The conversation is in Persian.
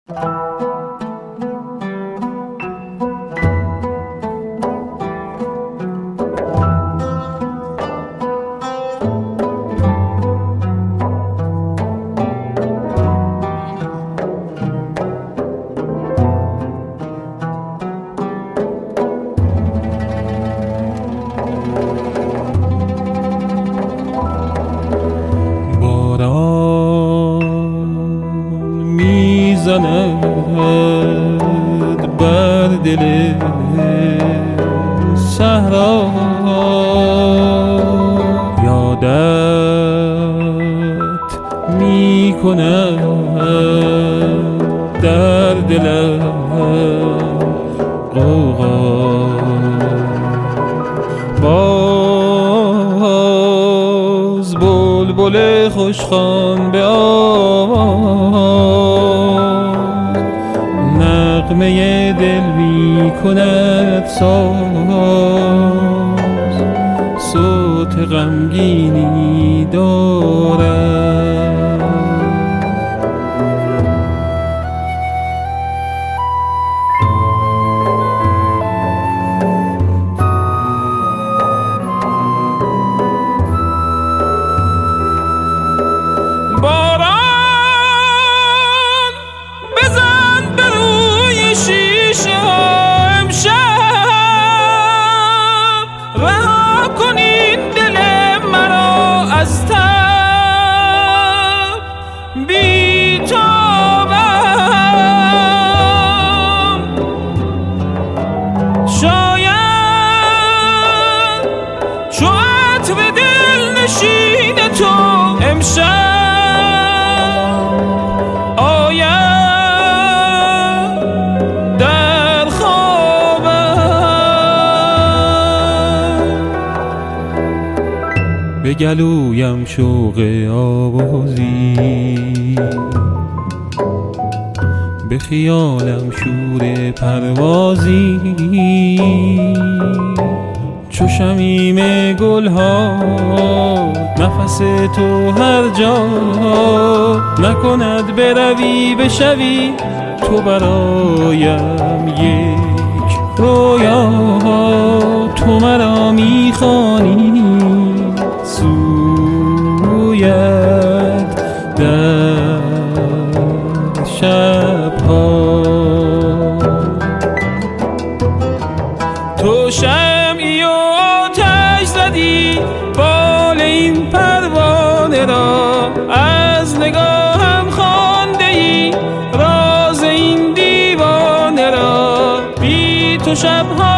میزند بر دل صحرا، یادت میکند در دلم غوغا. باز بلبل خوشخوان به آواز نغمه دل می کند ساز، صوت غمگینی دارد. باران بزن به روی شیشه امشب، رها کن این دل مرا از تب. بی‌تابم شاید چو عطر دل نشین تو امشب به گلویم شوق آوازی، به خیالم شور پروازی. چو شمیم گلها نفس تو هر جا، نکند بروی بشوی تو برایم یک رویا. تو مرا میخوانی سویت در شبها، تو شمعی و آتش زدی بال این پروانه را، از نگاهم خوانده ای راز این دیوانه را. بی تو شبها